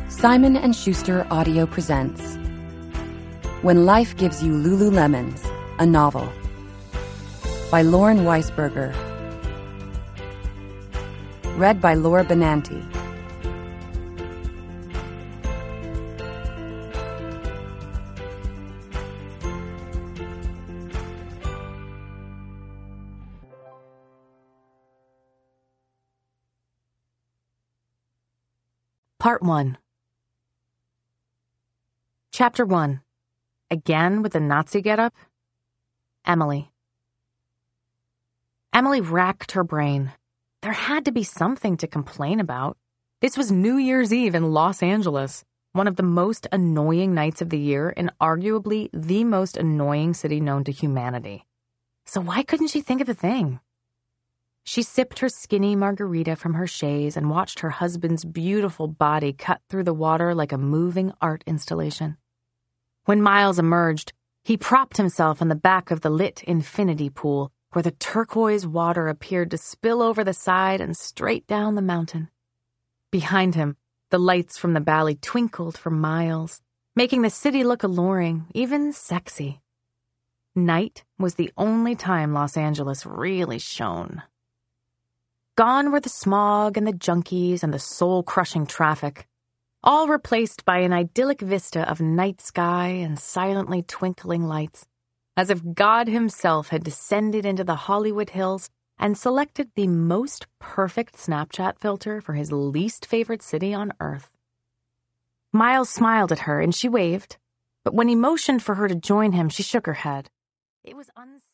Simon & Schuster Audio presents When Life Gives You Lululemons, a novel by Lauren Weisberger. Read by Laura Benanti. Part 1. Chapter 1. Again with the Nazi getup? Emily. Emily racked her brain. There had to be something to complain about. This was New Year's Eve in Los Angeles, one of the most annoying nights of the year and arguably the most annoying city known to humanity. So why couldn't she think of a thing? She sipped her skinny margarita from her chaise and watched her husband's beautiful body cut through the water like a moving art installation. When Miles emerged, he propped himself on the back of the lit infinity pool, where the turquoise water appeared to spill over the side and straight down the mountain. Behind him, the lights from the valley twinkled for miles, making the city look alluring, even sexy. Night was the only time Los Angeles really shone. Gone were the smog and the junkies and the soul-crushing traffic, all replaced by an idyllic vista of night sky and silently twinkling lights, as if God himself had descended into the Hollywood Hills and selected the most perfect Snapchat filter for his least favorite city on earth. Miles smiled at her and she waved, but when he motioned for her to join him, she shook her head. It was unsafe.